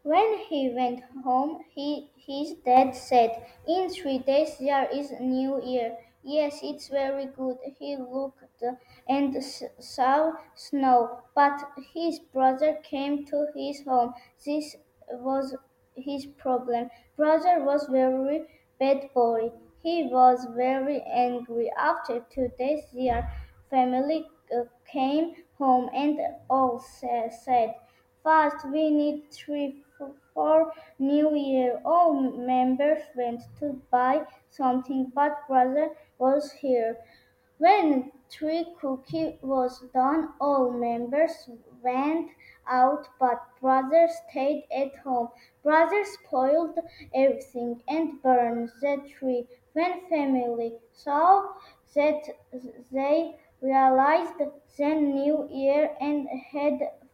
When he went home, his dad said, "In 3 days there is New Year." "Yes, it's very good." He looked and saw snow, but his brother came to his home. This was his problem. Brother was very bad boy. He was very angry. After 2 days, their family came home and all said, "Fast, we need three for New Year." All members went to buy something, but brother was here. When three cookie was done, all members went out, but brother stayed at home. Brother spoiled everything and burned the tree. When family saw that, they realized the new year and had